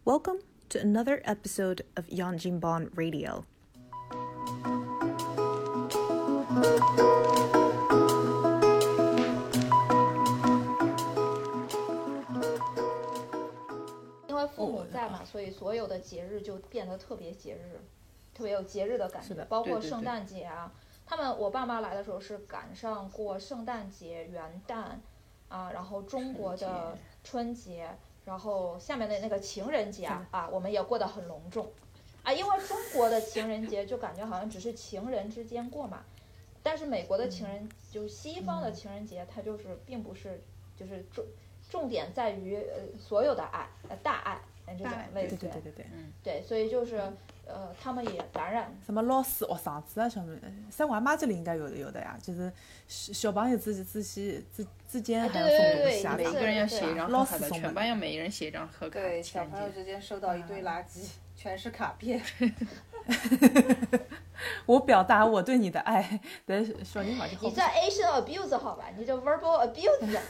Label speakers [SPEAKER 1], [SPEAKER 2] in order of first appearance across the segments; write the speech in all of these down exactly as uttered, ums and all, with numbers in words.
[SPEAKER 1] Welcome to another episode of Yanjinban Radio.
[SPEAKER 2] 因为父母在嘛，所以所有的节日就变得特别节日，特别有节日的感觉，包括圣诞节啊。他们我爸妈来的时候是赶上过圣诞节、元旦啊，然后中国的春节，然后下面的那个情人节啊，啊我们也过得很隆重啊。因为中国的情人节就感觉好像只是情人之间过嘛，但是美国的情人、嗯、就是西方的情人节，它就是并不是就是重重点在于呃所有的爱呃大爱这种类似，
[SPEAKER 1] 对对对对对，
[SPEAKER 2] 嗯，对，所以就是。呃，他们也感染
[SPEAKER 3] 什么老师、学生子啊，什么，在我妈这里应该有的有的呀，就是小朋友之之之之之间还要送东西啊，
[SPEAKER 4] 每个人要写一张
[SPEAKER 3] 老师送
[SPEAKER 4] 全班要每人写一张贺卡。
[SPEAKER 5] 对，小朋友之间收到一堆垃圾，全是卡片。
[SPEAKER 3] 我表达我对你的爱，但是小人好像
[SPEAKER 2] 你这 Asian abuse 好吧？你这 verbal abuse。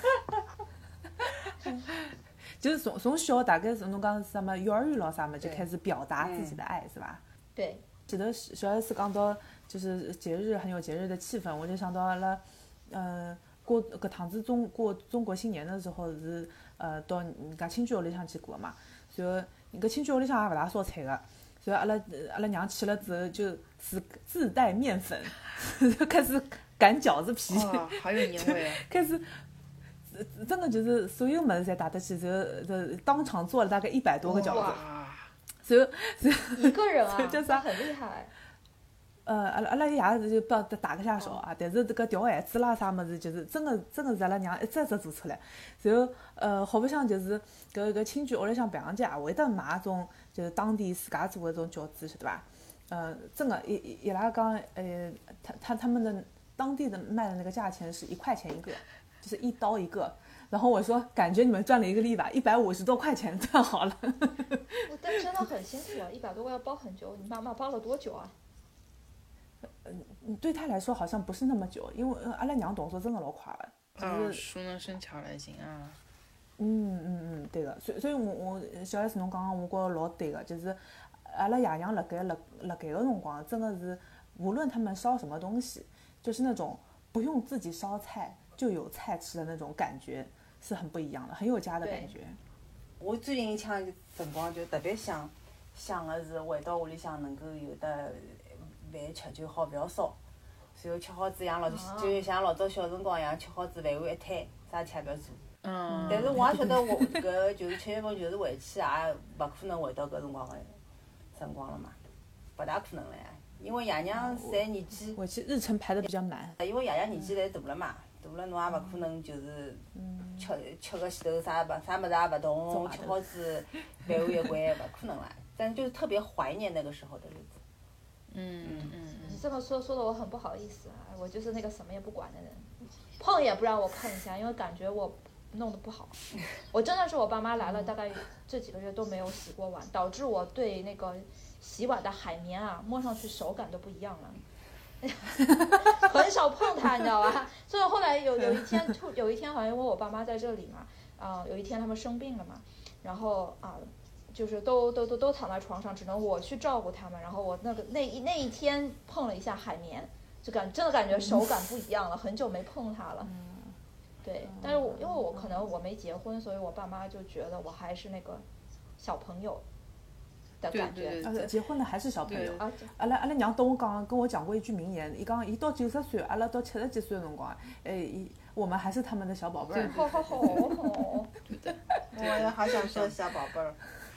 [SPEAKER 3] 就是从从小大概是侬讲什么幼儿园咯啥么就开始表达自己的爱、嗯、是吧？
[SPEAKER 2] 对。
[SPEAKER 3] 记得小 S 讲到就是节日很有节日的气氛，我就想到阿拉，呃，过搿趟子中过中国新年的时候是呃到人家亲戚屋里向去过嘛，所以搿亲戚屋里向也勿大烧菜个，所以阿拉阿拉娘去了之后就自自带面粉，开始擀饺子皮，
[SPEAKER 4] 哇，好有年味啊！
[SPEAKER 3] 开始。真的就是所有么子侪带得去，就就当场做了大概一百多个饺子，所以所以
[SPEAKER 2] 一个人啊，
[SPEAKER 3] 叫啥
[SPEAKER 2] 很厉害。
[SPEAKER 3] 呃，阿拉阿拉爷就帮打个下手啊，但是这个调馅子啦啥么子，就是真的真的是阿拉娘一只一只做出来。然后呃，好不像就是搿搿亲戚屋里向平常节也会得买种就是当地自家做的这种饺子，晓得伐？呃，真的，伊伊拉讲呃，他他他们的当地的卖的那个价钱是一块钱一个。就是一刀一个，然后我说感觉你们赚了一个利吧，一百五十多块钱赚好了。
[SPEAKER 2] 我但真的很辛苦啊，一百多个要包很久。你妈妈包了多久啊？
[SPEAKER 3] 嗯，对他来说好像不是那么久，因为阿拉娘动作真的老快了，就是
[SPEAKER 4] 熟能生巧了已经啊。
[SPEAKER 3] 嗯嗯嗯，对个，所以所以我我小 S 侬讲讲，我觉着老对个，就是阿拉爷娘辣盖辣辣盖个辰光，真的是无论他们烧什么东西，就是那种不用自己烧菜。就有菜吃的那种感觉是很不一样的，很有家的感觉。
[SPEAKER 5] 我最近一抢辰光就特别想想的是回到屋里向能够有的饭吃，就好不要烧，然后吃好子像老就像老早小辰光一样，吃好子饭碗一摊，啥事体也不要做。
[SPEAKER 4] 嗯。
[SPEAKER 5] 但是我也晓得我搿就是七月份就是回去也勿可能回到搿辰光个辰光了嘛，勿大可能了呀，因为爷娘侪年纪。
[SPEAKER 3] 回去日程排得比较满。
[SPEAKER 5] 因为爷娘年纪侪大了嘛。大了侬也勿可能就是吃吃个前头啥啥物事也勿动，吃好子饭碗一关勿可能啦。但就是特别怀念那个时候的日子。
[SPEAKER 4] 嗯嗯嗯。
[SPEAKER 2] 你这么说说的我很不好意思啊，我就是那个什么也不管的人，碰也不让我碰一下，因为感觉我弄得不好。我真的是我爸妈来了，大概这几个月都没有洗过碗，导致我对那个洗碗的海绵啊，摸上去手感都不一样了。很少碰它，你知道吧？所以后来有有一天，突有一天好像因为我爸妈在这里嘛，啊、呃，有一天他们生病了嘛，然后啊、呃，就是都都都都躺在床上，只能我去照顾他们。然后我那个那一那一天碰了一下海绵，就感真的感觉手感不一样了，很久没碰它了。对，但是我因为我可能我没结婚，所以我爸妈就觉得我还是那个小朋友。的感觉，
[SPEAKER 4] 对对对，
[SPEAKER 3] 结婚了还是小朋友。阿拉阿拉娘跟我讲，跟我讲过一句名言，伊讲伊到九十岁，阿拉到七十几岁的辰光，哎，我们还是他们的小宝贝儿。
[SPEAKER 2] 好好好好，
[SPEAKER 4] 对的。
[SPEAKER 5] 我也好想说小宝贝儿。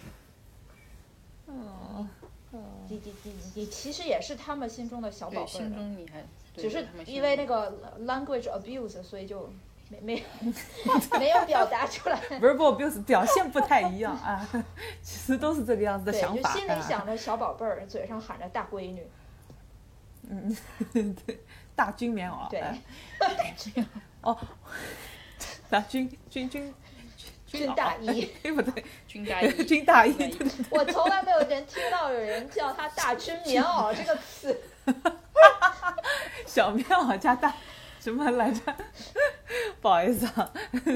[SPEAKER 2] 嗯，你你你你其实也是他们心中的小宝贝儿。
[SPEAKER 4] 心中你还。
[SPEAKER 2] 只是因为那个 language abuse， 所以就。没没没有表达出来
[SPEAKER 3] verbal abuse 表现不太一样啊，其实都是这个样子的想法。
[SPEAKER 2] 对，就心里想着小宝贝儿，嘴上喊着大闺女。
[SPEAKER 3] 嗯，对，大军棉袄。
[SPEAKER 2] 对。
[SPEAKER 3] 哦，大军军军
[SPEAKER 2] 军大衣。
[SPEAKER 3] 对不对？
[SPEAKER 4] 军大衣。
[SPEAKER 3] 军大衣。
[SPEAKER 2] 我从来没有人听到有人叫他大军棉袄这个词。
[SPEAKER 3] 小棉袄加大。 什么来着？不好意思啊。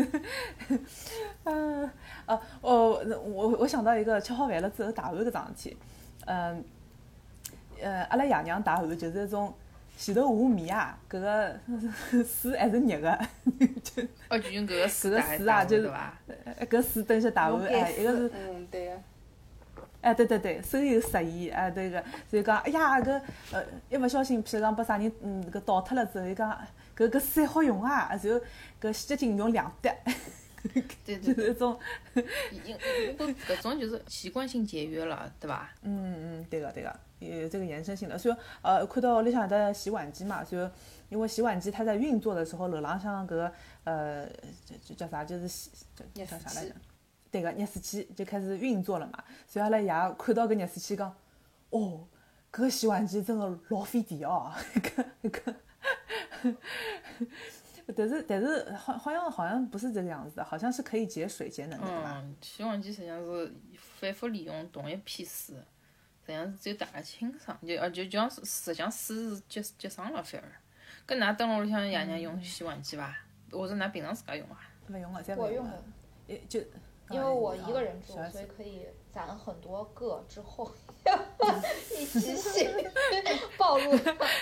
[SPEAKER 3] 嗯啊，我我我想到一个吃好饭了之后洗碗掸桩事体。嗯，呃，阿拉爷娘洗碗就是一种前头下面啊，搿个水还是热个，就
[SPEAKER 4] 哦，就用搿个水
[SPEAKER 3] 搿个
[SPEAKER 4] 打
[SPEAKER 3] 水啊，就是
[SPEAKER 4] 对伐？
[SPEAKER 3] 搿水等于是洗碗，哎，一个是。
[SPEAKER 5] 嗯，对个。
[SPEAKER 3] 哎，对对对，手有湿意，哎，对个，所以讲，哎呀，搿呃，一勿小心，譬如讲，拨啥人，嗯，搿倒脱了之后，伊讲，搿搿水好用啊，然后搿洗洁精用两滴，
[SPEAKER 4] 对对
[SPEAKER 3] 就是一种，
[SPEAKER 4] 因我搿种就是习惯性节约了，对伐？
[SPEAKER 3] 嗯嗯，对个对个，有这个延伸性的。所以呃，看到屋里向有的洗碗机嘛，所以因为洗碗机它在运作的时候，楼浪向搿个呃，叫叫啥，就是洗叫叫啥来着？对个，热水器就开始运作了嘛。所以阿拉爷看到搿热水器讲，哦，搿个洗碗机真的老费电哦，搿搿。但是但是好好像好像不是这个样子的，好像是可以节水节能的，对吧？
[SPEAKER 4] 嗯，洗碗机实际上是反复利用同一批水，实际上是只有打个清爽，就呃就就像实际上水是节节省了反而。搿㑚蹲辣屋里向爷娘用洗碗机伐？或者㑚平常自家用啊？
[SPEAKER 3] 勿用个，侪勿用个
[SPEAKER 2] 我用的。
[SPEAKER 3] 也就
[SPEAKER 2] 因为我一个人住，
[SPEAKER 3] 啊
[SPEAKER 2] 所以可以攒很多个之后一起洗，暴露。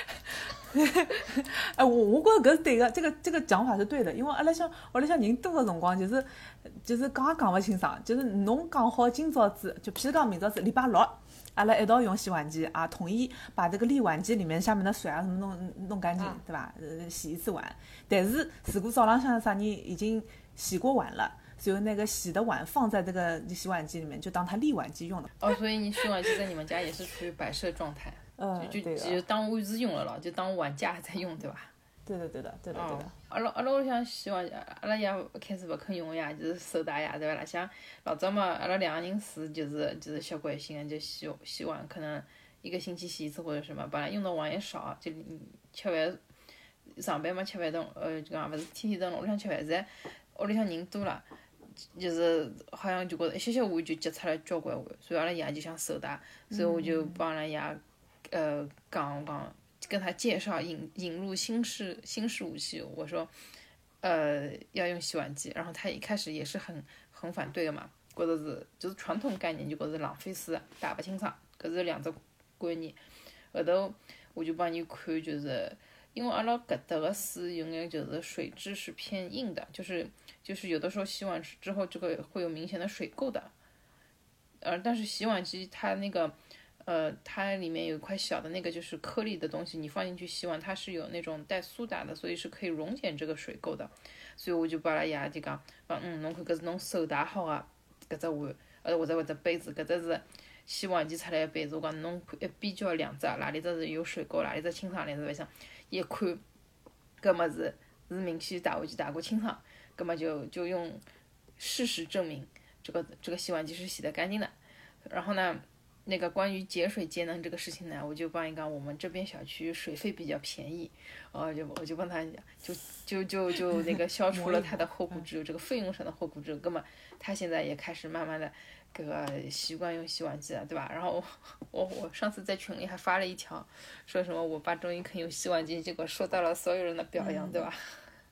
[SPEAKER 3] 哎，我我觉着搿是对个，这个这个讲法是对的，因为阿拉想屋里向人多个辰光，就是就是讲也讲勿清爽，就是侬讲好今朝子，就譬如讲明朝子礼拜六，阿拉一道用洗碗机啊，统一把这个沥碗机里面下面的水啊什么弄弄干净，
[SPEAKER 2] 啊
[SPEAKER 3] 对吧？呃，洗一次碗。但是如果早浪向啥人已经洗过碗了。所以那个洗的碗放在这个洗碗机里面，就当它沥碗机用的。
[SPEAKER 4] 哦，所以你洗碗机在你们家也是处于摆设状态，
[SPEAKER 3] 呃，
[SPEAKER 4] 就
[SPEAKER 3] 对
[SPEAKER 4] 就就当位置用了咯，就当碗架在用，对吧？
[SPEAKER 3] 对的，对的，对的，对的。
[SPEAKER 4] 阿拉阿拉屋里向洗碗，阿拉爷开始勿肯用呀，就是手打呀，对伐啦？像老早嘛，阿拉两个人住就是就是习惯性的就洗洗碗，可能一个星期洗一次或者什么，本来用的碗也少，就吃饭上班嘛吃饭等呃就讲勿是天天等屋里向吃饭噻，屋里向人多了。就是好像就觉着一歇歇碗就积出来交关碗，所以阿拉爷就想手打，所以我就帮阿拉爷呃讲讲，跟他介绍引引入新式新式武器，我说呃要用洗碗机，然后他一开始也是很很反对的嘛，觉着是就是传统概念就觉着浪费水，打不清爽，搿是两只观念。后头我就帮你看，就是因为阿拉搿搭个水有眼就是水质是偏硬的，就是就是有的时候洗碗之后这个会有明显的水垢的，呃，但是洗碗机它那个呃它里面有一块小的那个就是颗粒的东西，你放进去洗碗它是有那种带苏打的，所以是可以溶解这个水垢的，所以我就帮阿拉爷就讲，嗯，侬看搿是侬手打好的搿只碗，呃或者或者杯子，搿只是洗碗机出来的杯子，我讲侬看一比较两只，哪里只是有水垢，哪里只清爽，哪里只勿像。一看，搿么是是明显打回去打过清爽，搿么就就用事实证明这个这个洗碗机是洗得干净的。然后呢，那个关于节水节能这个事情呢，我就帮一个我们这边小区水费比较便宜，呃，就我就帮他就就就就那个消除了他的后顾之忧，这个费用上的后顾之忧。搿么他现在也开始慢慢的。搿个习惯用洗碗机了，对吧？然后我我上次在群里还发了一条，说什么我爸终于肯用洗碗机，结果受到了所有人的表扬，嗯、对吧？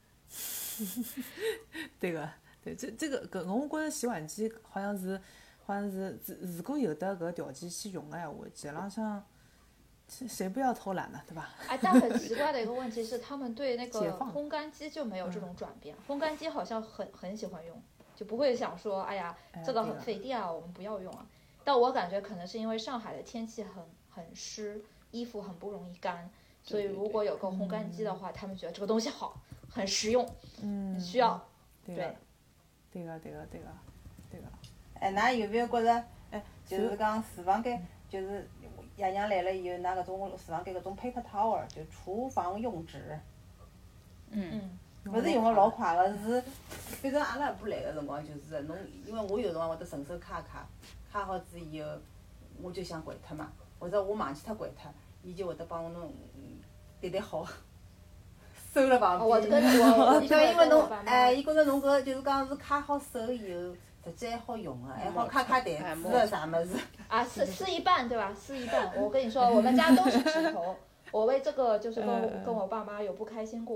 [SPEAKER 3] 对个，对，这这个搿我觉着洗碗机好像是好像是如果有的搿条件去用个闲话，基本浪向谁不要偷懒呢，对吧？
[SPEAKER 2] 哎，但很奇怪的一个问题是，他们对那个烘干机就没有这种转变，烘干机好像很很喜欢用。就不会想说，哎呀，这个很费电啊，我们不要用啊。但我感觉可能是因为上海的天气很很湿，衣服很不容易干，所以如果有个烘干机的话，他们觉得这个东西好，很实用，
[SPEAKER 3] 嗯，
[SPEAKER 2] 需要。
[SPEAKER 3] 对
[SPEAKER 2] 对，
[SPEAKER 3] 对个，对个，对个，对个。
[SPEAKER 5] 哎，㑚有没有觉着，哎，就是讲厨房间，就是爷娘来了以后，㑚搿种厨房间搿种 paper towel， 就厨房用纸，
[SPEAKER 2] 嗯。
[SPEAKER 5] 勿是用个老快个，是反正阿拉阿婆来个辰光就是侬，因为我有辰光会得顺手揩揩，揩好之以后，我就想掼脱嘛，或者我忘记脱掼脱，伊就会得帮我弄叠叠好，收了旁边。
[SPEAKER 2] 我跟我，
[SPEAKER 5] 对，因为侬哎，伊觉着侬搿就是讲是揩好手以后，实际还好用个，还好揩揩台子个啥物事。
[SPEAKER 2] 啊，撕撕一半对吧？撕一半。我跟你说，我们家都是指头。我为这个就是跟跟我爸妈有不开心过。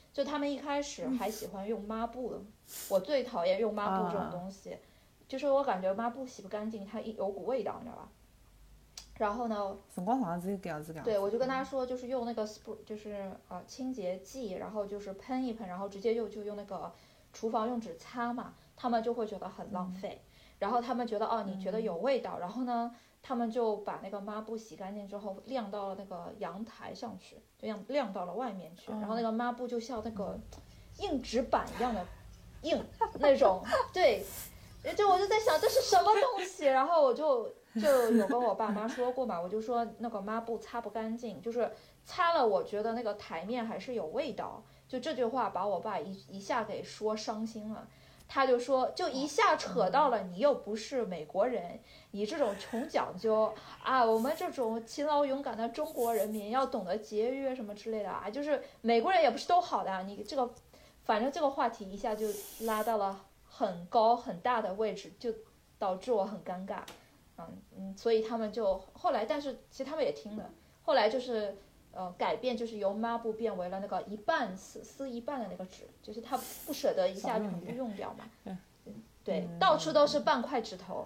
[SPEAKER 2] 就他们一开始还喜欢用抹布的，我最讨厌用抹布这种东西，就是我感觉抹布洗不干净，它一有股味道，你知道吧？然后呢，
[SPEAKER 3] 辰光长了是搿样子搿样子。
[SPEAKER 2] 对，我就跟他说，就是用那个 spray，就是呃清洁剂，然后就是喷一喷，然后直接又就用那个厨房用纸擦嘛，他们就会觉得很浪费。然后他们觉得哦，你觉得有味道，然后呢，他们就把那个抹布洗干净之后晾到了那个阳台上去，就晾晾到了外面去，然后那个抹布就像那个硬纸板一样的硬那种，对，就我就在想这是什么东西，然后我就就有跟我爸妈说过嘛，我就说那个抹布擦不干净，就是擦了我觉得那个台面还是有味道，就这句话把我爸一一下给说伤心了。他就说，就一下扯到了你又不是美国人，你这种穷讲究啊，我们这种勤劳勇敢的中国人民要懂得节约什么之类的啊，就是美国人也不是都好的啊，你这个，反正这个话题一下就拉到了很高很大的位置，就导致我很尴尬，嗯嗯，所以他们就后来，但是其实他们也听了，后来就是。呃，改变就是由抹布变为了那个一半撕撕一半的那个纸，就是他不舍得一下全部用掉嘛。嗯，对，嗯、到处都是半块指头。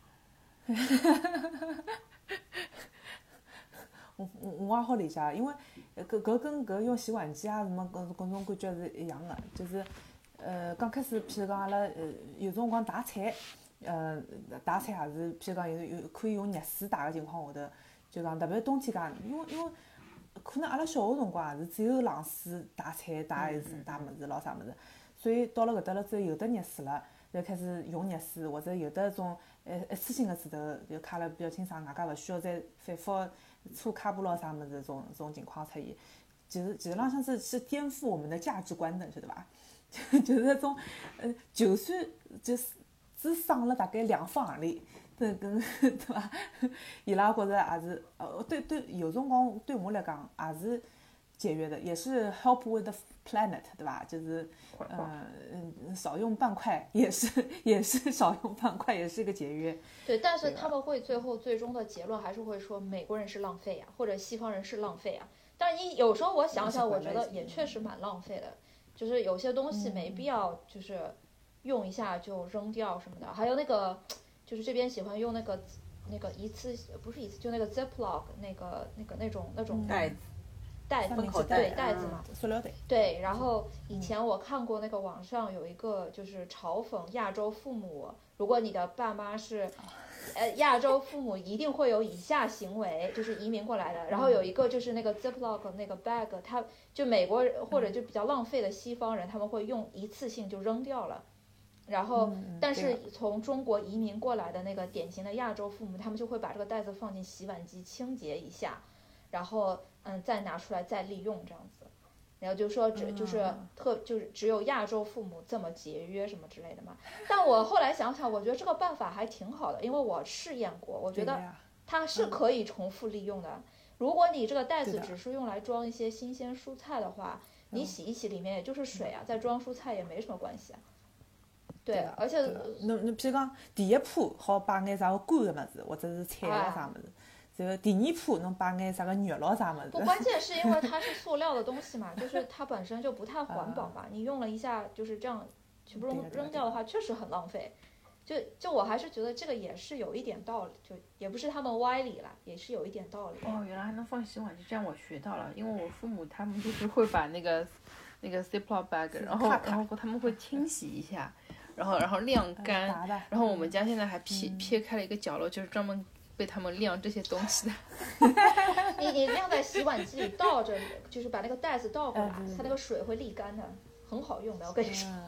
[SPEAKER 3] 我我我也好理解，因为搿搿跟搿用洗碗机啊什么搿搿种感觉是一样的，就是呃刚开始，譬如讲阿拉呃有辰光洗菜，呃洗菜也是譬如讲有有可以用热水洗个情况下头，就讲特别冬天介，因为因为。可能阿拉小个辰光也是只有冷水洗菜、洗衣服、洗物事咾啥物事，所以到了搿搭了之后有得热水了，就开始用热水，或者有得种呃一次性个水头就揩了比较清爽，外加勿需要再反复搓卡布咾啥物事，这种这种情况出现，其实其实浪向是是颠覆我们的价值观的，晓得伐？就是那种呃，就算就是只省了大概两方行钿。对，跟对伐？伊拉觉着也是，呃，对对，有辰光对我来讲也是节约的，也是 help with the planet， 对吧？就是，呃，嗯，少用半块也是也是少用半块，也是一个节约。
[SPEAKER 2] 对，但是他们会最后最终的结论还是会说美国人是浪费啊，或者西方人是浪费啊。但是你有时候我想想，我觉得也确实蛮浪费的，就是有些东西没必要就是用一下就扔掉什么的，还有那个。就是这边喜欢用那个那个一次不是一次就那个 Ziploc 那个那个那种那种
[SPEAKER 5] 袋子
[SPEAKER 2] 袋子
[SPEAKER 5] 口
[SPEAKER 2] 对袋子嘛，
[SPEAKER 3] 塑料袋。
[SPEAKER 2] 对，然后以前我看过那个网上有一个就是嘲讽亚洲父母，如果你的爸妈是呃亚洲父母一定会有以下行为，就是移民过来的。然后有一个就是那个 Ziploc 那个 bag， 他就美国或者就比较浪费的西方人，他们会用一次性就扔掉了。然后，但是从中国移民过来的那个典型的亚洲父母，他们就会把这个袋子放进洗碗机清洁一下，然后嗯再拿出来再利用这样子。然后就说只就是特就是只有亚洲父母这么节约什么之类的嘛。但我后来想想，我觉得这个办法还挺好的，因为我试验过，我觉得它是可以重复利用的。如果你这个袋子只是用来装一些新鲜蔬菜的话，你洗一洗里面也就是水啊，再装蔬菜也没什么关系啊。对，而且
[SPEAKER 3] 侬侬譬如讲，第一铺好摆眼啥个干个物事，或者是菜咯啥物事，然后第二铺侬摆眼啥个肉咯啥物事。
[SPEAKER 2] 不，关键是因为它是塑料的东西嘛，就是它本身就不太环保嘛，你用了一下就是这样全部扔扔掉的话，确实很浪费。就就我还是觉得这个也是有一点道理，就也不是他们歪理了，也是有一点道理。
[SPEAKER 4] 哦，原来还能放洗碗机，这样我学到了，因为我父母他们就是会把那个那个 Ziploc bag， 然后然后他们会清洗一下。然后，然后晾干，然后我们家现在还撇撇开了一个角落，就是专门被他们晾这些东西的。
[SPEAKER 2] 你你晾在洗碗机里倒着，就是把那个袋子倒过来，它那个水会沥干的，很好用的，我跟你说。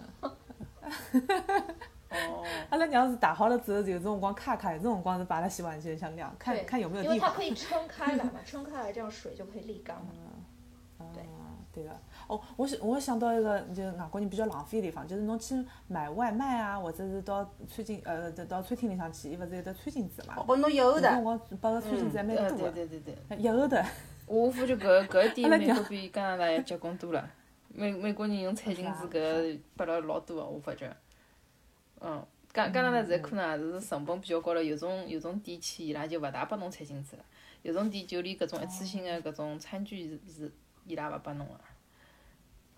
[SPEAKER 4] 哦。
[SPEAKER 3] 阿拉娘是打好了之后，有辰光卡卡，有辰光是把它洗碗机里向晾，看看有没有地方。
[SPEAKER 2] 因为它可以撑开来嘛，撑开来这样水就可以沥干了。对。
[SPEAKER 3] 对个。哦，我想我想到一个，就外国人比较浪费的地方，就是侬去买外卖啊，或者是到餐厅呃到餐厅里向去，伊勿是有得餐巾纸嘛？
[SPEAKER 5] 哦，侬一后头。
[SPEAKER 3] 有辰光把个餐巾纸还蛮多
[SPEAKER 4] 的。对对对对。
[SPEAKER 3] 一后头。
[SPEAKER 4] 我发觉搿搿一点美国比加拿大要结棍多了。美美国人用餐巾纸搿拨了老多个，我发觉。嗯，加加拿大现在可能也是成本比较高了，有种有种店去伊拉就勿大拨侬餐巾纸了，有种店就连搿种一次性的搿种餐具是伊拉勿拨侬个。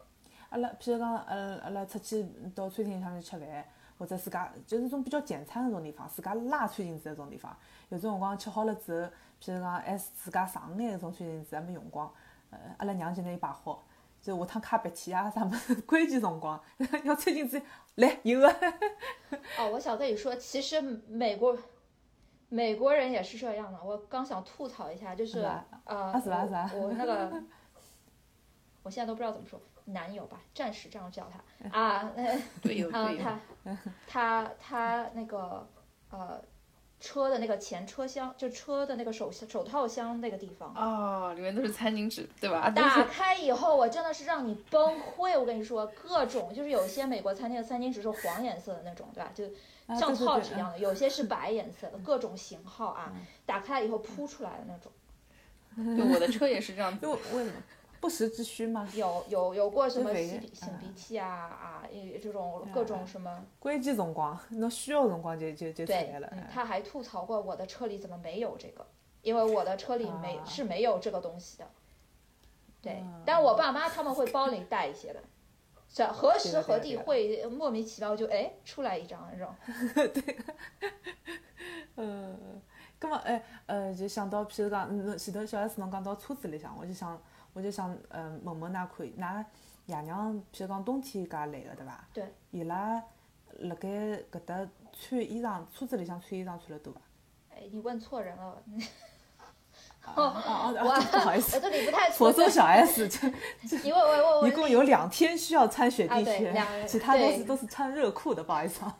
[SPEAKER 3] 阿拉譬如讲，呃，阿拉出去到餐厅里向去吃饭，或者自家就是种比较简餐的种地方，自家拉餐巾纸的种地方，有种辰光吃好了之后，譬如讲还是自家上眼搿种餐巾纸还没用光，呃，阿拉娘就拿伊摆好，就下趟揩鼻涕啊啥物事，关键辰光要餐巾纸来有个。
[SPEAKER 2] 哦，我想跟你说，其实美国美国人也是这样的。我刚想吐槽一下，就是呃，
[SPEAKER 3] 啊是吧是吧
[SPEAKER 2] 我我那个，我现在都不知道怎么说，男友吧，暂时这样叫他啊，呃
[SPEAKER 4] 队友
[SPEAKER 2] 啊，
[SPEAKER 4] 队友，
[SPEAKER 2] 他他他那个呃车的那个前车厢，就车的那个手手套箱那个地方。
[SPEAKER 4] 哦，里面都是餐巾纸，对吧？都
[SPEAKER 2] 打
[SPEAKER 4] 是
[SPEAKER 2] 开以后，我真的是让你崩溃。我跟你说，各种就是有些美国餐厅的餐巾纸是黄颜色的那种，对吧？就
[SPEAKER 3] 啊
[SPEAKER 2] 像
[SPEAKER 3] 对对对
[SPEAKER 2] 套纸一样的，有些是白颜色的，各种型号啊，打开以后铺出来的那种。
[SPEAKER 4] 对，我的车也是这样子
[SPEAKER 3] 因。为为什么不时之需嘛？
[SPEAKER 2] 有有有过什么
[SPEAKER 3] 就唯一
[SPEAKER 2] 擤鼻擤鼻
[SPEAKER 3] 嗯
[SPEAKER 2] 涕啊啊，也这种各种什么。
[SPEAKER 3] 关键辰光，侬需要辰光就就就出
[SPEAKER 2] 对
[SPEAKER 3] 来了。，
[SPEAKER 2] 嗯，他还吐槽过我的车里怎么没有这个，因为我的车里没
[SPEAKER 3] 啊
[SPEAKER 2] 是没有这个东西的。对
[SPEAKER 3] 嗯，
[SPEAKER 2] 但我爸妈他们会包里带一些的，是何时何地
[SPEAKER 3] 对的
[SPEAKER 2] 会莫名其妙就哎出来一张那种。
[SPEAKER 3] 呃，葛么哎呃，就想到，譬如讲，侬前头小 S 侬讲到车子里向，我就想，我就想，嗯、问问㑚看，㑚爷娘，譬如讲冬天介来个对伐？
[SPEAKER 2] 对。
[SPEAKER 3] 伊拉辣盖搿搭穿衣裳，车子里向穿衣裳穿了多伐？
[SPEAKER 2] 哎，你问错人了，
[SPEAKER 3] 啊啊啊！
[SPEAKER 2] 我
[SPEAKER 3] 啊不好意思
[SPEAKER 2] 我，这里不太错。
[SPEAKER 3] 佛州小 S 就
[SPEAKER 2] 因为我我我
[SPEAKER 3] 一共有两天需要穿雪
[SPEAKER 2] 啊
[SPEAKER 3] 地靴，
[SPEAKER 2] 对两人
[SPEAKER 3] 其他都是
[SPEAKER 2] 对
[SPEAKER 3] 都是穿热裤的，不好意思啊。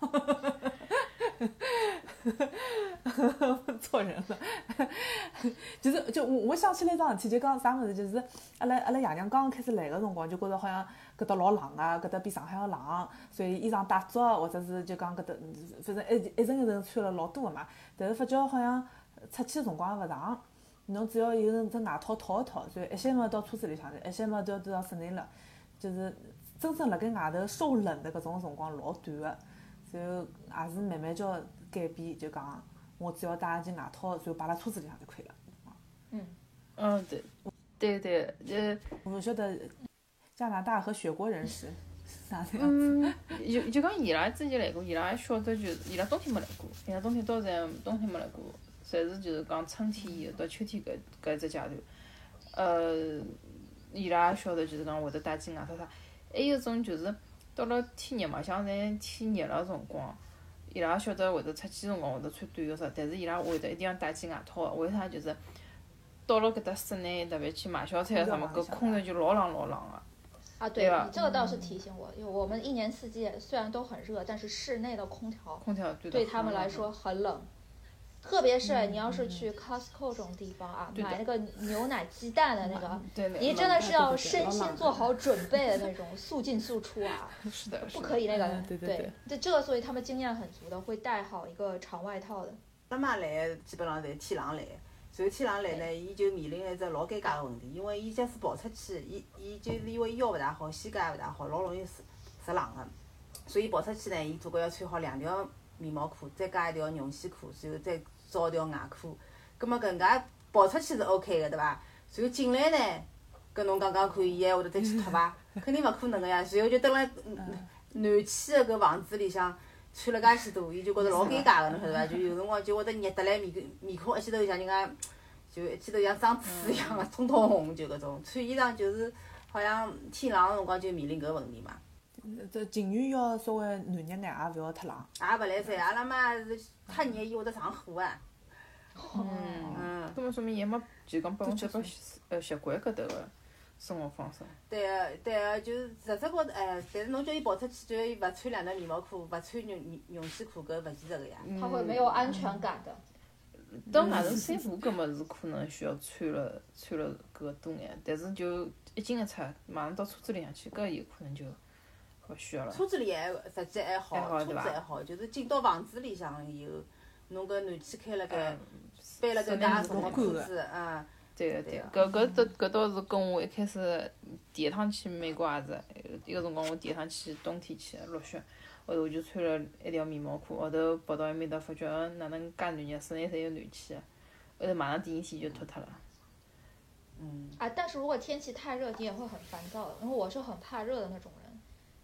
[SPEAKER 3] 错人了，就是就我我想起来一桩事体，就讲啥物事，就是阿拉阿拉爷娘刚刚开始来个辰光，就觉着好像搿搭老冷啊，搿搭比上海要冷，所以衣裳带足，或者是就讲搿搭，反正一一层一层穿了老多个嘛。但是发觉好像出去个辰光勿长，侬只要有只外套套一套，所以一些嘛到车子里向去，一些嘛都要都到室内了，就是真正辣盖外头受冷的搿种辰光老短个，然后也是慢慢叫改变，就讲。我只要带一件外套，然后摆辣车子里向就可以了。
[SPEAKER 4] 嗯，对，对对，呃，
[SPEAKER 3] 我不晓得加拿大和雪国人是啥样子。
[SPEAKER 4] 嗯，就就讲伊拉之前来过，伊拉还晓得就是伊拉冬天没来过，伊拉冬天到现在冬天没来过，侪是就是讲春天以后到秋天搿搿一只阶段，呃，伊拉晓得就是讲会得带件外套啥，还有一种就是到了天热嘛，像现在天热了辰光。伊拉晓得会得出去辰光会得穿短个啥，但是伊拉会得一定要带件外套个，为啥就是到了搿搭室内，特别去买小菜啥么，搿空调就老冷老冷个。
[SPEAKER 2] 啊，对
[SPEAKER 4] 对吧
[SPEAKER 2] 你这个倒是提醒我，因为我们一年四季虽然都很热，但是室内的空调
[SPEAKER 4] 空调对
[SPEAKER 2] 对他们来说很冷。特别是你要是去 Costco 这种地方啊，
[SPEAKER 4] 对的
[SPEAKER 2] 买那个牛奶鸡蛋的那个，
[SPEAKER 4] 对
[SPEAKER 2] 你真的是要
[SPEAKER 3] 对对对
[SPEAKER 2] 身心做好准备的那种，速进速出啊，
[SPEAKER 4] 是的，是的
[SPEAKER 2] 不可以那个
[SPEAKER 3] 嗯对对对
[SPEAKER 2] 这这个，所以他们经验很足的，会带好一个长外套的。
[SPEAKER 5] 阿拉妈来基本上侪天冷来，然后天冷来呢，伊就面临一只老尴尬个问题，因为伊假使跑出去，伊伊就是因为腰勿大好，膝盖也勿大好，老容易受受冷个，所以跑出去呢，伊总归要穿好两条棉毛裤，再加一条绒线裤，然后再罩一条外裤。葛末搿能介跑出去是 OK 个，对伐？然后进来呢，搿侬讲讲看，伊还会得再去脱伐？肯定勿可能个呀。然后就蹲辣暖气个搿房子里向穿了介许多，伊就觉着老尴尬个，侬晓得伐？就有辰光就会得热得来面面孔一记头像人家，就一记头像长刺一样个，通通红，就搿种。穿衣裳就是好像天冷个辰光就面临搿问题嘛。
[SPEAKER 3] 这情愿要稍微暖热眼，也勿要太冷。
[SPEAKER 5] 也勿来三，阿拉妈是太热伊会得上火啊。
[SPEAKER 4] 嗯，
[SPEAKER 5] 嗯，
[SPEAKER 4] 搿么说明伊没就讲百分之百呃习惯搿搭个生活方式。
[SPEAKER 5] 对个对个，就是实质高头哎，但是侬叫伊跑出去，叫伊勿穿两条棉毛裤，勿穿绒绒线裤，搿勿现实个呀。
[SPEAKER 2] 他会没有安全感的。
[SPEAKER 4] 到外头散步搿物事可能需要穿了穿了搿个多眼，但是就一进一出，马上到车子里向去，搿有可能就勿需要了。
[SPEAKER 5] 车子里还实际还好，
[SPEAKER 4] 还好对伐
[SPEAKER 5] 车子还好，就是进到房子里向以后，侬搿暖气开辣盖
[SPEAKER 4] 嗯，
[SPEAKER 5] 背了搿大什么
[SPEAKER 3] 老干
[SPEAKER 5] 裤子，嗯，
[SPEAKER 4] 对个对
[SPEAKER 5] 对
[SPEAKER 4] 个，搿搿倒搿倒是跟我一开始第一趟去美国也是，一个辰光我第一趟去冬天去落雪，后头我就穿了一条棉毛裤，后头跑到埃面搭发觉呃哪能介暖热，室内侪有暖气，后头马上第二天就脱脱了。
[SPEAKER 5] 嗯，
[SPEAKER 2] 啊，但是如果天气太热，你也会很烦躁的，因为我是很怕热的那种人。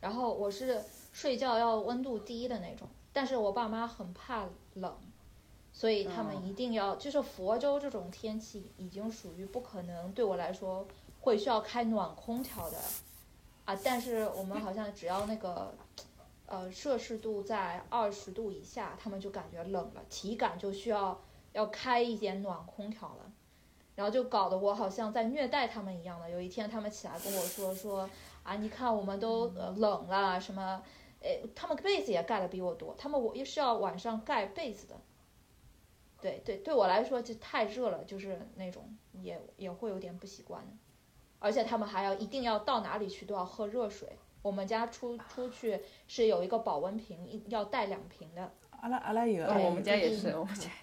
[SPEAKER 2] 然后我是睡觉要温度低的那种，但是我爸妈很怕冷，所以他们一定要，就是佛州这种天气已经属于不可能对我来说会需要开暖空调的啊，但是我们好像只要那个呃摄氏度在二十度以下，他们就感觉冷了，体感就需要要开一点暖空调了。然后就搞得我好像在虐待他们一样的。有一天他们起来跟我说说啊，你看我们都呃冷了什么，诶，他们被子也盖的比我多，他们我也是要晚上盖被子的。对对，对我来说就太热了，就是那种也也会有点不习惯的。而且他们还要一定要到哪里去都要喝热水。我们家出出去是有一个保温瓶，一要带两瓶的。
[SPEAKER 3] 阿拉阿拉有，
[SPEAKER 4] 我们家也是，我们家。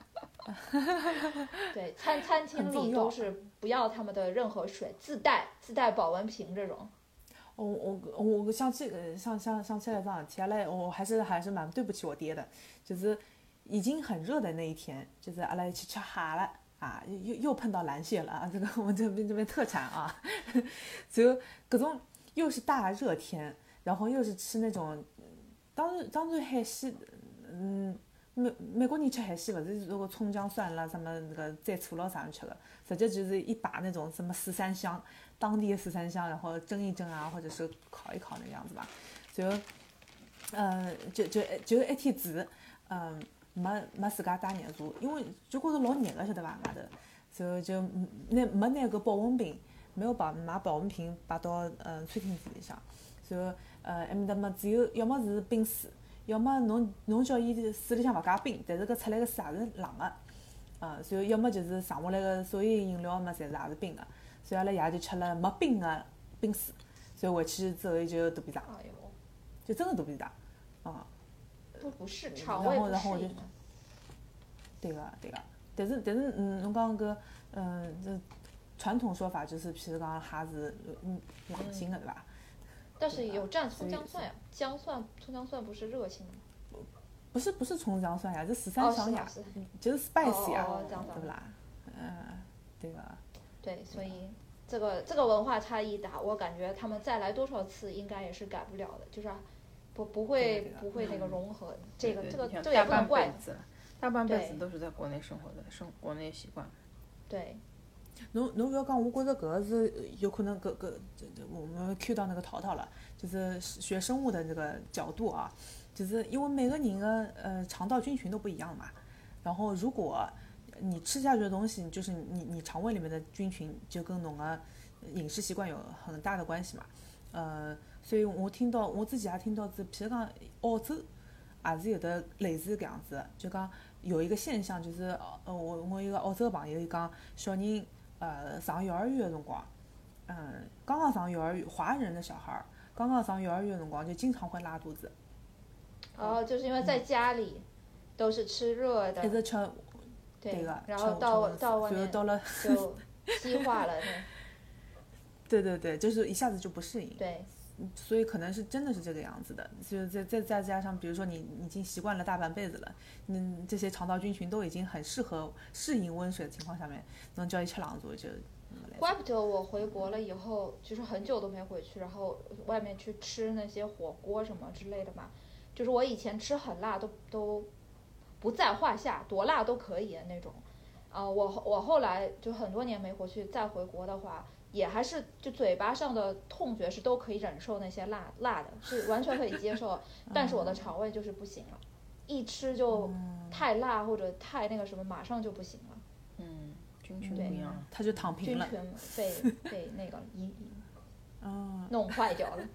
[SPEAKER 2] 对，餐餐厅里都是不要他们的任何水，自带自带保温瓶这种。
[SPEAKER 3] 我我我想起想想想起来这样提下来，我还是还是蛮对不起我爹的，就是已经很热的那一天，就是阿拉一起吃哈了啊，又又碰到蓝蟹了啊，这个我们这边这边特产啊，就各种又是大热天，然后又是吃那种，当然当然海鲜，嗯。美美国人吃海鲜勿是如果葱姜蒜啦什么那个蘸醋咯啥吃的，直接就是一把那种什么十三香，当地的十三香，然后蒸一蒸啊，或者是烤一烤那个样子吧。就，呃，就就就一天子，嗯，没没自家带热茶，因为就觉着老热个，晓得伐？外头，就就拿没拿个保温瓶，没有把买保温瓶摆到嗯餐厅子里向，就呃埃面搭么只有要么是冰水。要么侬侬叫伊水里向勿加冰，但是搿出来个水也是冷个，呃，所以要么就是剩下来个所有饮料嘛，侪是也是冰个，所以阿拉爷就吃了没冰个冰水，所以回去之后就肚皮大，
[SPEAKER 2] 哎呦，
[SPEAKER 3] 就真的肚皮大，啊、
[SPEAKER 2] 不不是肠胃不适应。
[SPEAKER 3] 对个对个，但是但是嗯，侬讲搿嗯这传统说法就是，譬如讲虾是嗯冷性的，对伐？
[SPEAKER 2] 但是有蘸葱姜蒜呀，姜蒜葱姜蒜不是热性的吗？
[SPEAKER 3] 不是不是葱姜蒜呀，是十三香呀，
[SPEAKER 2] 哦、
[SPEAKER 3] 就是 spicy 呀，
[SPEAKER 2] 哦哦、
[SPEAKER 3] 对不啦？嗯，对个。
[SPEAKER 2] 对，所以这个这个文化差异大，我感觉他们再来多少次应该也是改不了的，就是不不会不会那个融合。嗯、这个这个这个也不能怪。
[SPEAKER 4] 大半辈子都是在国内生活的，生国内习惯。
[SPEAKER 2] 对。
[SPEAKER 3] 侬侬不要讲，我觉着搿个是有可能，搿搿我们 Q 到那个淘淘了，就是学生物的这个角度啊，就是因为每个人的呃肠道菌群都不一样嘛，然后如果你吃下去的东西，就是你你肠胃里面的菌群就跟侬的饮食习惯有很大的关系嘛，呃，所以我听到我之前也听到是，譬如讲澳洲也是有的类似搿样子，就讲有一个现象就是，呃，我我一个澳洲朋友伊讲小人。呃，上幼儿园的辰光，嗯，刚刚上幼儿园，华人的小孩刚刚上幼儿园的辰光就经常会拉肚子。
[SPEAKER 2] 哦，就是因为在家里都是吃热的，
[SPEAKER 3] 一直吃，
[SPEAKER 2] 对
[SPEAKER 3] 个，
[SPEAKER 2] 然后到到外面
[SPEAKER 3] 到了
[SPEAKER 2] 就西化了，
[SPEAKER 3] 对对对，就是一下子就不适应。
[SPEAKER 2] 对。
[SPEAKER 3] 所以可能是真的是这个样子的，就再再再加上，比如说你已经习惯了大半辈子了，嗯，这些肠道菌群都已经很适合适应温水的情况下面，能叫伊吃冷茶就。
[SPEAKER 2] 怪不得我回国了以后，就是很久都没回去，然后外面去吃那些火锅什么之类的嘛，就是我以前吃很辣都都不在话下，多辣都可以的那种。啊、呃，我我后来就很多年没回去，再回国的话。也还是就嘴巴上的痛觉是都可以忍受那些辣辣的，是完全可以接受，但是我的肠胃就是不行了，一吃就太辣或者太那个什么，马上就不行了。
[SPEAKER 4] 嗯，菌群不一样，
[SPEAKER 3] 他就躺平了。
[SPEAKER 2] 菌群被被那个一
[SPEAKER 3] 嗯
[SPEAKER 2] 弄坏掉了。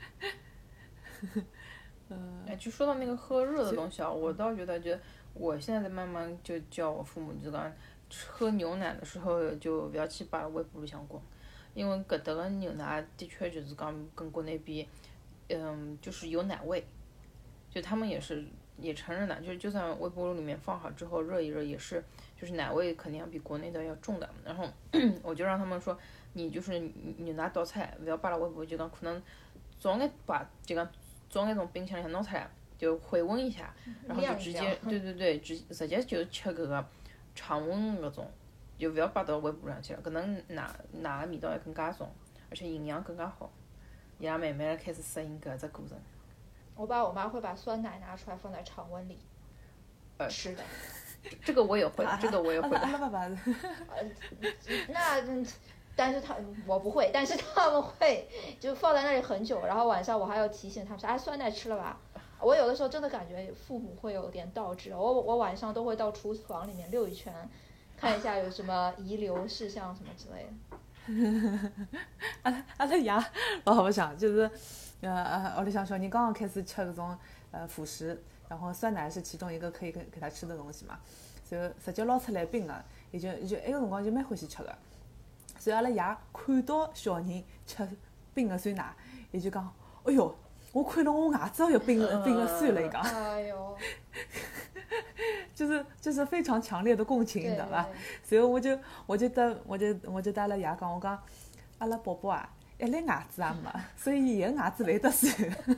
[SPEAKER 3] 嗯，
[SPEAKER 4] 哎，就说到那个喝热的东西啊，我倒觉得，就我现在在慢慢就教我父母，就讲喝牛奶的时候就不要去把微波炉向滚。因为搿搭个牛奶的确就是讲跟国内比，嗯，就是有奶味，就他们也是也承认的，就是就算微波炉里面放好之后热一热，也是就是奶味肯定要比国内的要重的。然后我就让他们说，你就是牛奶倒出来，不要摆辣微波，就讲可能早眼把就讲早眼从冰箱里向拿出来，就回温一下，然后就直接对对对，直直接就吃搿个常温搿种。就不要摆到微波上去了，可能奶奶的味道也更加重，而且营养更加好。 伊拉慢慢开始适应搿只过程。
[SPEAKER 2] 我爸我妈会把酸奶拿出来放在常温里
[SPEAKER 4] 呃
[SPEAKER 2] 吃的。
[SPEAKER 4] 这个我也会，这个我也会
[SPEAKER 3] 阿拉爸爸，
[SPEAKER 2] 那嗯，但是他我不会，但是他们会就放在那里很久，然后晚上我还要提醒他们说，哎，酸奶吃了吧。我有的时候真的感觉父母会有点倒置，我我晚上都会到厨房里面溜一圈，看一下有什么遗留事项什么之类的。
[SPEAKER 3] 阿拉阿拉爷老好白相，就是呃呃，屋里向小人刚刚开始吃搿种呃辅食，然后酸奶是其中一个可以给给他吃的东西嘛，所以直接捞出来冰的，伊就伊就埃个辰光就蛮欢喜吃的。所以阿拉爷看到小人吃冰的酸奶，伊就讲：“哎哟，我看到我牙子也有冰的冰的酸了。”伊讲，
[SPEAKER 2] 哎呦，
[SPEAKER 3] 就是就是非常强烈的共情，你知道吧？所以我就我就带我就我就带阿拉爷讲，我讲阿拉宝宝啊，一粒牙子也没，所以伊个牙子会得酸。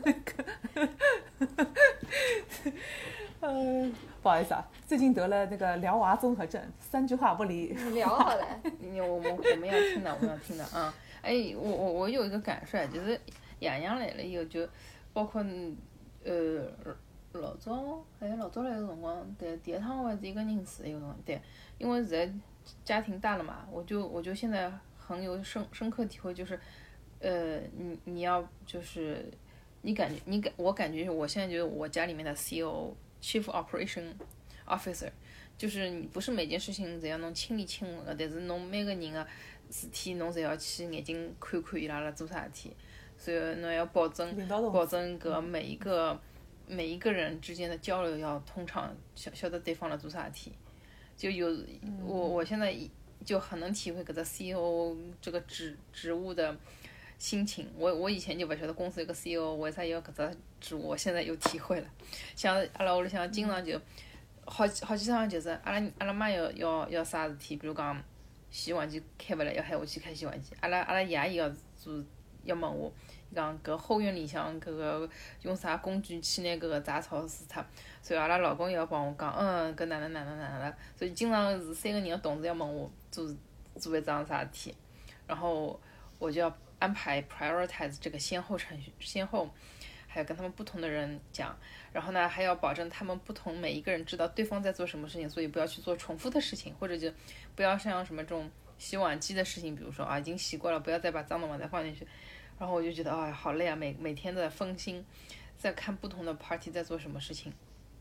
[SPEAKER 3] 嗯，不好意思啊，最近得了那个聊娃综合症，三句话不离。
[SPEAKER 2] 你聊好了。
[SPEAKER 4] 我我我们要听的，我们要听的啊！哎，我我我有一个感受，就是爷娘来了以后，就包括呃老早还有老早来个辰光，对，第一趟我是一个人住一个辰光，对，因为现在家庭大了嘛，我就我就现在很有深深刻体会，就是呃你你要就是你感觉你感我感觉我现在就是我家里面的 C E O。Chief Operation Officer， 就是你不是每件事情侪要侬亲力亲为的，但是侬每个人的事体侬侪要去眼睛看看伊拉辣做啥事体，所以侬要保证保证搿每一个每一个人之间的交流要通畅，晓晓得对方辣做啥事体。就有我我现在就很能体会搿只 C E O 这个职职务的心情。我我以前就不晓得公司有个 C E O 为啥要搿只职务，我现在有体会了。像阿拉屋里向经常就好好几趟就是阿拉阿拉妈要要要啥事体，比如讲洗碗机开勿来，要喊我去开洗碗机。阿拉阿拉爷也要做，要问我，伊讲搿后院里向搿个用啥工具去拿搿个杂草除脱。所以阿拉老公也要帮我讲，嗯，搿哪能哪能哪能了。所以经常是三个人的同事要问我做做一桩啥事体，然后我就要安排 prioritize 这个先后程序先后。还有跟他们不同的人讲，然后呢还要保证他们不同每一个人知道对方在做什么事情，所以不要去做重复的事情，或者就不要像什么这种洗碗机的事情，比如说啊已经洗过了，不要再把脏的碗再放进去。然后我就觉得啊好累啊，每每天的分心，在看不同的 party 在做什么事情。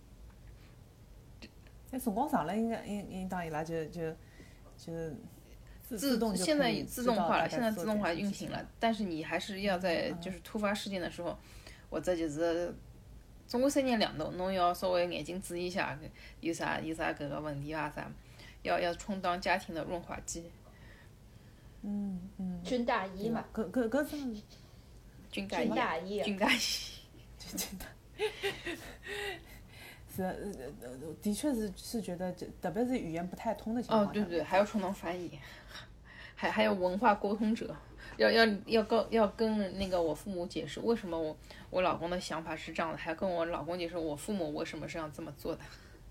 [SPEAKER 3] 那辰光长了，应该应应当伊拉就就就自
[SPEAKER 4] 自
[SPEAKER 3] 动就
[SPEAKER 4] 现在自动化了，现在自动化运行了，但是你还是要在就是突发事件的时候。或者就是总归三言两头，侬要稍微眼睛注意一下，有啥有啥搿个问题啊啥，要要充当家庭的润滑剂。
[SPEAKER 3] 嗯嗯。
[SPEAKER 2] 军大衣嘛。
[SPEAKER 3] 搿搿搿真的。
[SPEAKER 4] 军大衣。
[SPEAKER 2] 军大衣。
[SPEAKER 4] 军大衣。
[SPEAKER 3] 军大。是，的确是是觉得，特别是语言不太通的情况下。
[SPEAKER 4] 哦，对对，还要充当翻译，还还有文化沟通者。要要要跟要跟那个我父母解释为什么我我老公的想法是这样的，还要跟我老公解释我父母为什么是要这么做的。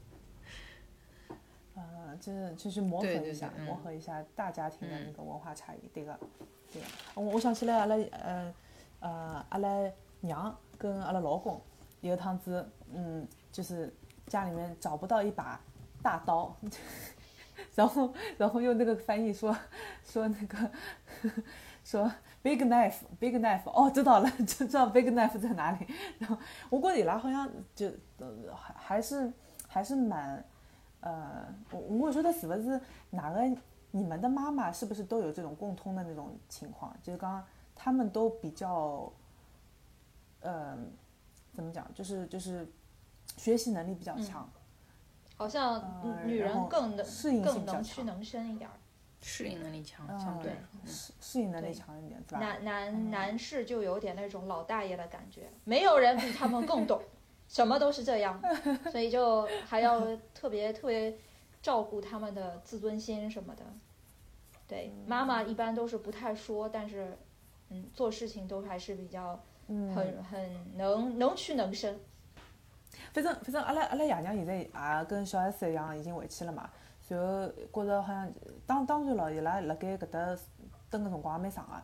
[SPEAKER 3] 呃，就是就是磨合一下，
[SPEAKER 4] 对对对
[SPEAKER 3] 磨合一下大家庭的那个文化差异，对个，对个。我我想起来阿拉呃呃阿拉娘跟阿拉老公有一趟子，嗯，就是家里面找不到一把大刀，然后然后用那个翻译说说那个。说 big knife big knife 哦，知道了，就知道 big knife 在哪里。然后我觉得伊拉好像就呃还还是还是蛮呃，我我觉得是不是哪个你们的妈妈是不是都有这种共通的那种情况？就是刚刚他们都比较呃怎么讲，就是就是学习能力比较强，
[SPEAKER 2] 嗯、好像、
[SPEAKER 3] 呃、
[SPEAKER 2] 女人更能
[SPEAKER 3] 适应性
[SPEAKER 2] 更能屈能伸一点。
[SPEAKER 4] 适应能力强，
[SPEAKER 3] 嗯、
[SPEAKER 4] 相对
[SPEAKER 3] 适适应能力强一点，对吧？
[SPEAKER 2] 男男、
[SPEAKER 3] 嗯、
[SPEAKER 2] 男士就有点那种老大爷的感觉，没有人比他们更懂，什么都是这样，所以就还要特别特别照顾他们的自尊心什么的。对，
[SPEAKER 3] 嗯、
[SPEAKER 2] 妈妈一般都是不太说，但是嗯，做事情都还是比较很、嗯、很能能屈能伸。
[SPEAKER 3] 反正反正阿拉阿拉爷娘现在也跟小 S 一样已经回去了嘛。然后觉着好像当当然了，伊拉辣盖搿搭蹲个辰光也蛮长个。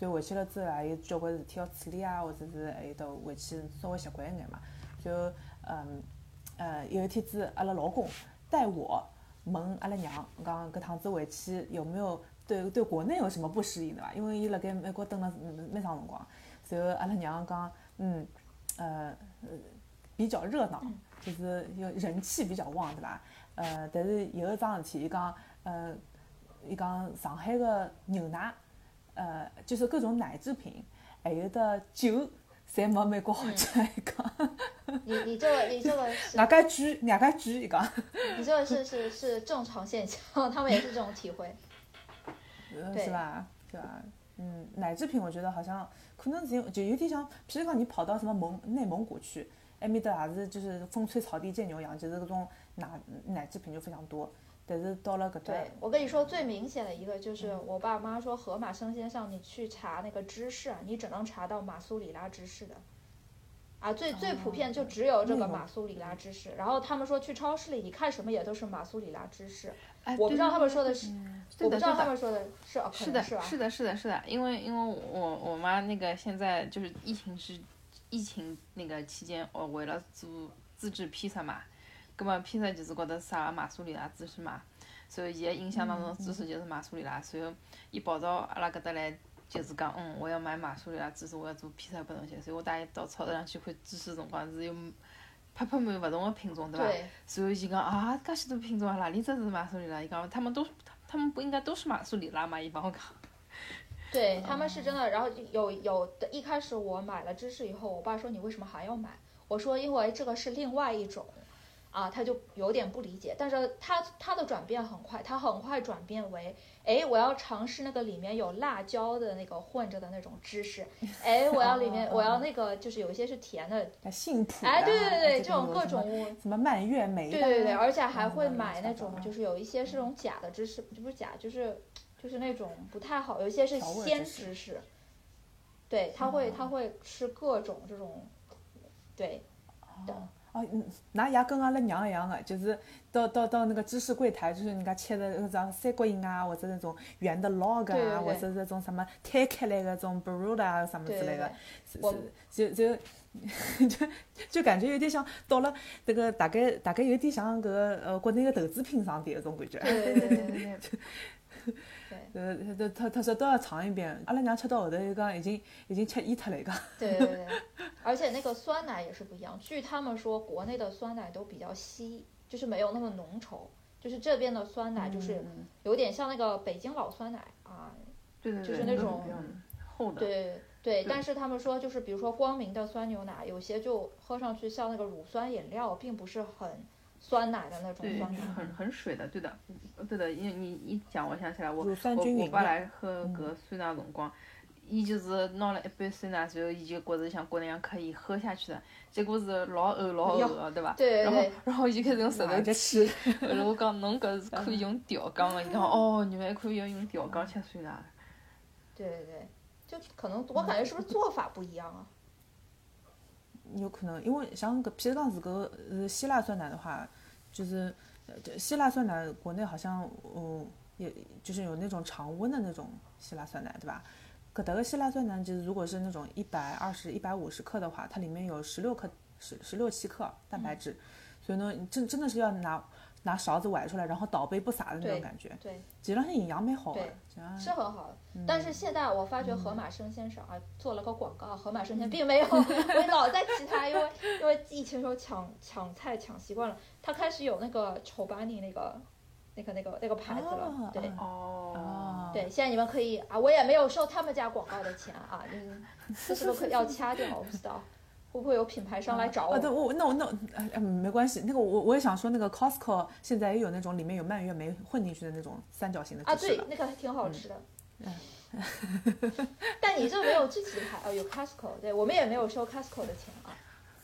[SPEAKER 3] 所以回去了之后也有交关事体要处理啊，或者是还有得回去稍微习惯一眼嘛。然后嗯呃有一天子阿拉老公带我问阿拉娘讲搿趟子回去有没有对对国内有什么不适应的伐？因为伊辣盖美国蹲了蛮长辰光，然后阿拉娘讲嗯呃比较热闹，就是有人气比较旺，对伐？呃，但是有一桩事体，伊讲呃伊讲上海个牛奶呃就是各种奶制品还有的酒侪没美国好吃，伊讲。
[SPEAKER 2] 你你这个你这个是
[SPEAKER 3] 外加贵，外加贵，伊讲。
[SPEAKER 2] 你这个是是是正常现象，他们也是这种体会。
[SPEAKER 3] 呃，是吧？对吧？嗯，奶制品我觉得好像可能是就有点像，譬如讲你跑到什么蒙内蒙古去，埃面搭也是就是风吹草低见牛羊，就是搿种奶奶制品就非常多。但是到了搿搭，
[SPEAKER 2] 对，我跟你说最明显的一个就是我爸妈说盒马生鲜上你去查那个芝士啊，你只能查到马苏里拉芝士的。啊，最最普遍就只有这个马苏里拉芝士，然后他们说去超市里你看什么也都是马苏里拉芝士，
[SPEAKER 4] 哎，
[SPEAKER 2] 我不知道他们说的是，我不知道
[SPEAKER 4] 是的
[SPEAKER 2] 他们说的是，哦可
[SPEAKER 4] 是的，
[SPEAKER 2] 能是吧？
[SPEAKER 4] 是的，是的，是的，因为因为我我妈那个现在就是疫情是疫情那个期间，我为了做自制披萨嘛，葛么披萨就是觉得撒马苏里拉芝士嘛，所以伊个印象当中芝士就是马苏里拉，随后伊跑到阿拉搿搭来。就是讲，嗯，我要买马苏里拉芝士，我要做披萨拨侬吃，所以我带伊到超市上去看芝士辰光是有拍拍满勿同的品种，对伐？
[SPEAKER 2] 对。
[SPEAKER 4] 所以伊讲啊，介许多品种啊，哪里只是马苏里拉？伊讲他们都，他们不应该都是马苏里拉吗？伊帮我讲。
[SPEAKER 2] 对，他们是真的。然后有有的，一开始我买了芝士以后，我爸说你为什么还要买？我说因为这个是另外一种。啊，他就有点不理解，但是他他的转变很快，他很快转变为，哎，我要尝试那个里面有辣椒的那个混着的那种芝士，哎，我要里面我要那个就是有一些是甜的，
[SPEAKER 3] 杏脯，
[SPEAKER 2] 哎，对对对，
[SPEAKER 3] 这
[SPEAKER 2] 这种各种
[SPEAKER 3] 什么蔓越莓，
[SPEAKER 2] 对对对，而且还会买那种就是有一些是这种假的芝士，就不是假，就是就是那种不太好，有一些是鲜芝士，对，他会他会吃各种这种，对的。
[SPEAKER 3] 哦，嗯，㑚爷跟阿拉娘一样的，就是到到到那个芝士柜台，就是人家切的那种三角形啊，或者那种圆的 log 啊，
[SPEAKER 2] 对对对
[SPEAKER 3] 或者这种什么摊开来的这种 burrata 啊什么之类的，
[SPEAKER 2] 对对
[SPEAKER 3] 是是就就就就感觉有点像到了这个大概大概有点像搿个呃国内的投资品商店那种感觉。
[SPEAKER 2] 对对对对对。
[SPEAKER 3] 呃，他他他说都要尝一遍，阿拉娘吃到后头就讲已经已经吃厌脱了，伊讲。
[SPEAKER 2] 对对对，而且那个酸奶也是不一样。据他们说，国内的酸奶都比较稀，就是没有那么浓稠。就是这边的酸奶就是有点像那个北京老酸奶啊，
[SPEAKER 4] 对对对，
[SPEAKER 2] 就是那种
[SPEAKER 4] 厚的。
[SPEAKER 2] 对对，但是他们说就是比如说光明的酸牛奶，有些就喝上去像那个乳酸饮料，并不是很。酸奶的那种酸奶，
[SPEAKER 4] 很很水的，对的，对的。因为你一讲，我想起来，我
[SPEAKER 3] 乳酸
[SPEAKER 4] 我
[SPEAKER 3] 菌
[SPEAKER 4] 我爸来喝搿酸奶辰光，伊就是拿了一杯酸奶，然后伊就觉着像国内一样可以喝下去的，结果是老呕老呕的，对伐？
[SPEAKER 2] 对对
[SPEAKER 4] 对。然后然后伊就开始用舌头
[SPEAKER 3] 吃。
[SPEAKER 4] 然后我讲侬搿是可以用调羹的，伊讲哦，原来可以要用调羹吃酸奶。
[SPEAKER 2] 对对对，就可能我感觉是不是做法不一样啊？
[SPEAKER 3] 有可能，因为像搿，譬如讲是搿是希腊酸奶的话，就是希腊酸奶国内好像嗯，也就是有那种常温的那种希腊酸奶，对吧？搿搭个希腊酸奶就是如果是那种一百二十、一百五十克的话，它里面有十六克、十十六七克蛋白质，嗯、所以呢，真真的是要拿拿勺子崴出来，然后倒杯不洒的那种感觉。
[SPEAKER 2] 对，
[SPEAKER 3] 基本上营养蛮好的，
[SPEAKER 2] 是很好的。嗯、但是现在我发觉盒马生鲜上啊、嗯、做了个广告，盒马生鲜并没有，我老在其他，因为因为疫情时候抢抢菜抢习惯了，它开始有那个丑巴尼那个那个那个那个牌子了，
[SPEAKER 3] 哦、
[SPEAKER 2] 对
[SPEAKER 4] 哦，
[SPEAKER 2] 对，现在你们可以啊，我也没有收他们家广告的钱啊，就是这是不是可要掐掉？我不知道。会不会有品牌商来找我？
[SPEAKER 3] 啊，对，我那我那呃没关系，那个我我也想说，那个 Costco 现在也有那种里面有蔓越莓混进去的那种三角形的芝士
[SPEAKER 2] 啊，对，那个还挺好吃的。嗯。但你这没有自己牌哦，有 Costco， 对我们也没有收 Costco 的钱啊。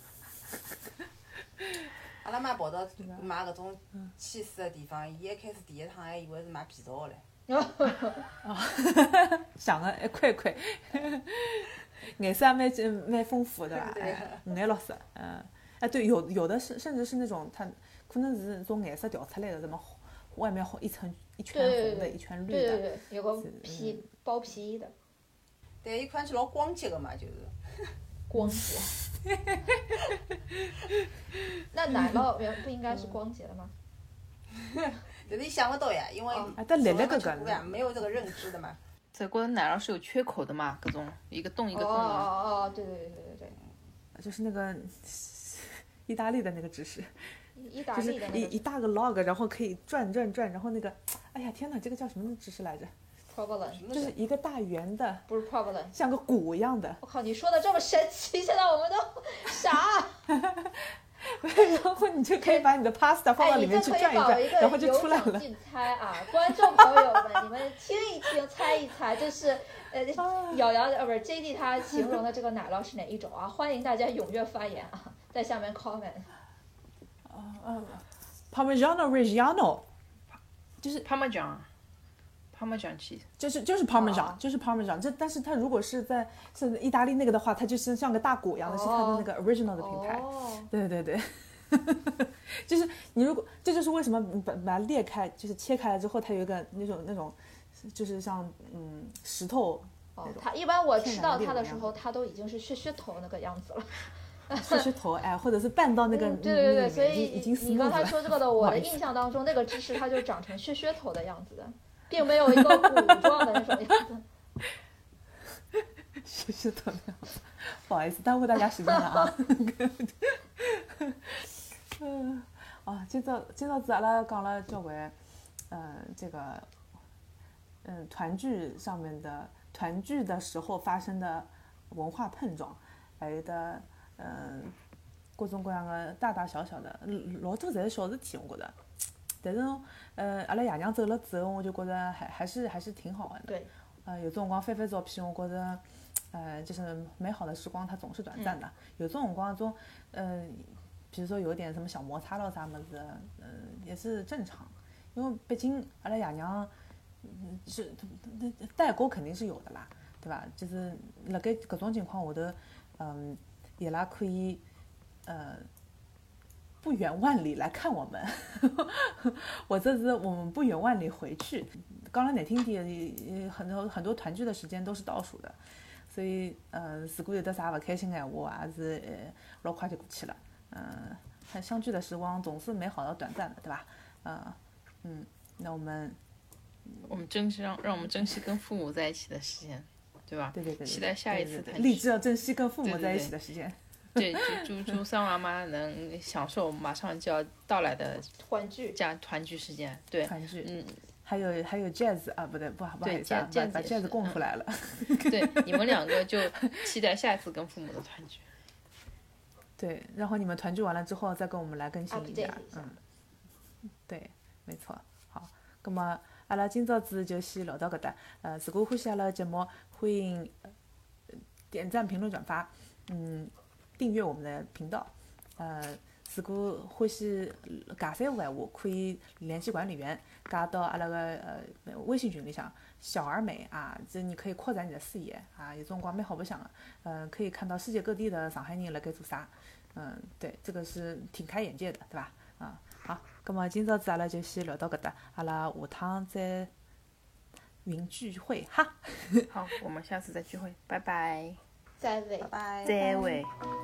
[SPEAKER 5] 阿拉妈跑到买搿种气势的地方，伊一开始第一趟还以为是买皮草的
[SPEAKER 3] 嘞。想了一块块。颜色也蛮蛮丰富的吧？哎，五颜六色，嗯，哎，对，有有的是甚至是那种它可能是从颜色调出来的，什么外面一层一圈红的，一圈绿的，
[SPEAKER 2] 对对对，有个皮包皮的。
[SPEAKER 5] 对，伊看起老光洁个嘛，就是。
[SPEAKER 2] 光洁。那奶酪原不应该是光洁的吗？
[SPEAKER 5] 但是你想不到呀，因为
[SPEAKER 2] 哦
[SPEAKER 3] 啊但辣辣个
[SPEAKER 5] 从来没吃过呀，没有这个认知的嘛。
[SPEAKER 4] 这觉得奶酪是有缺口的嘛，各种一个洞一
[SPEAKER 2] 哦
[SPEAKER 4] 个洞嘛。
[SPEAKER 2] 哦哦，对对对对对
[SPEAKER 3] 就是那个意大利的那个知识，
[SPEAKER 2] 对，意大
[SPEAKER 3] 就是
[SPEAKER 2] 利的那个
[SPEAKER 3] 一一大个 log，然后可以转转转，然后那个，哎呀天哪，这个叫什么知识来着？
[SPEAKER 2] provolone，
[SPEAKER 3] 就是一个大圆的，
[SPEAKER 2] 不是 provolone。
[SPEAKER 3] 像个鼓一样的。
[SPEAKER 2] 我靠，你说的这么神奇，现在我们都傻。
[SPEAKER 3] 然后你就可以把你的 pasta 放到
[SPEAKER 2] 哎，
[SPEAKER 3] 里面
[SPEAKER 2] 你这可以
[SPEAKER 3] 去转一转，
[SPEAKER 2] 搞一个
[SPEAKER 3] 然后就
[SPEAKER 2] 有
[SPEAKER 3] 出来了。
[SPEAKER 2] 奖竞猜啊！观众朋友们，你们听一听，猜一猜，这是呃瑶瑶呃不是 J D 他形容的这个奶酪是哪一种啊？欢迎大家踊跃发言啊，在下面 comment。
[SPEAKER 3] 呃 Parmigiano Reggiano， 就是
[SPEAKER 4] Parmesan Parmesan cheese，
[SPEAKER 3] 就是就是 Parmesan，、
[SPEAKER 2] 哦
[SPEAKER 3] 就是 Parmesan。这但是它如果是在是意大利那个的话，它就是像个大鼓一样的，是它的那个 original 的品牌。
[SPEAKER 2] 哦，
[SPEAKER 3] 对对对，就是你如果这就是为什么把把它裂开，就是切开了之后，它有一个那种那种，就是像嗯石头
[SPEAKER 2] 哦
[SPEAKER 3] 那种，
[SPEAKER 2] 它一般我
[SPEAKER 3] 天然
[SPEAKER 2] 吃到
[SPEAKER 3] 的那种
[SPEAKER 2] 它的时候，它都已经是血血头那个样子了。
[SPEAKER 3] 削削头，哎，或者是拌到那个、
[SPEAKER 2] 嗯、对对对，
[SPEAKER 3] 那
[SPEAKER 2] 所以
[SPEAKER 3] 个里面已经已经
[SPEAKER 2] 你刚
[SPEAKER 3] smooth
[SPEAKER 2] 才
[SPEAKER 3] 了。
[SPEAKER 2] 说这个的，
[SPEAKER 3] 不
[SPEAKER 2] 我的
[SPEAKER 3] 好意思
[SPEAKER 2] 印象当中，那个芝士它就长成血血头的样子的，并没有一个鼓状的那种样子。
[SPEAKER 3] 削削头那样子，不好意思耽误大家时间了啊。嗯，哦，今朝今朝子阿拉讲了交关，呃，这个，嗯，团聚上面的团聚的时候发生的文化碰撞，还有的，嗯，各种各样的大大小小的，老多侪是小事体，我觉得。但是，呃，阿拉爷娘走了之后，我就觉得还还是还是挺好玩的。
[SPEAKER 2] 对。
[SPEAKER 3] 呃，有种辰光翻翻照片，我觉得，呃，就是美好的时光它总是短暂的。
[SPEAKER 2] 嗯、
[SPEAKER 3] 有种辰光种，嗯、呃，比如说有点什么小摩擦咯啥么子，嗯、呃，也是正常。因为毕竟阿拉爷娘，嗯，是代沟肯定是有的啦，对吧？就是辣盖搿种情况下头，嗯，伊拉可以，呃。不远万里来看我们，我这次我们不远万里回去。讲了难听点，很多很多团聚的时间都是倒数的，所以呃，如果有的啥不开心的闲话，也是呃老快就过去了。嗯、呃，相聚的时光总是美好而短暂的，对吧？呃，嗯，那我们
[SPEAKER 4] 我们珍惜让让我们珍惜跟父母在一起的时间，对吧？
[SPEAKER 3] 对对对，
[SPEAKER 4] 期待下一次团聚，
[SPEAKER 3] 立志要珍惜跟父母在一起的时间。
[SPEAKER 4] 对，祝祝三娃妈能享受马上就要到来的
[SPEAKER 2] 团聚，
[SPEAKER 4] 这样团聚时间。对，
[SPEAKER 3] 团聚，
[SPEAKER 4] 嗯，
[SPEAKER 3] 还有还有 jazz 啊，不对，不好不好意思啊，
[SPEAKER 4] 把
[SPEAKER 3] 把 jazz 供出来了。
[SPEAKER 4] 嗯、对，你们两个就期待下一次跟父母的团聚。
[SPEAKER 3] 对，然后你们团聚完了之后再跟我们来更新
[SPEAKER 2] 一
[SPEAKER 3] 下，嗯，对，没错。好，那么阿拉今朝子就先聊到搿搭。呃，如果欢喜阿拉节目，欢迎点赞、评论、转发，嗯。订阅我们的频道，呃，如果欢喜尬三胡闲话，可以联系管理员，加到阿拉个呃微信群里向，小而美啊，这你可以扩展你的视野啊，有辰光蛮好白相的，嗯、呃，可以看到世界各地的上海人辣盖做啥，嗯、呃，对，这个是挺开眼界的，对吧？啊、嗯，好，咁么今朝子阿拉就先聊到搿搭，阿拉下趟再云聚会哈。
[SPEAKER 4] 好，我们下次再聚会，拜拜。
[SPEAKER 2] 再会，
[SPEAKER 5] 拜拜。
[SPEAKER 4] 再会。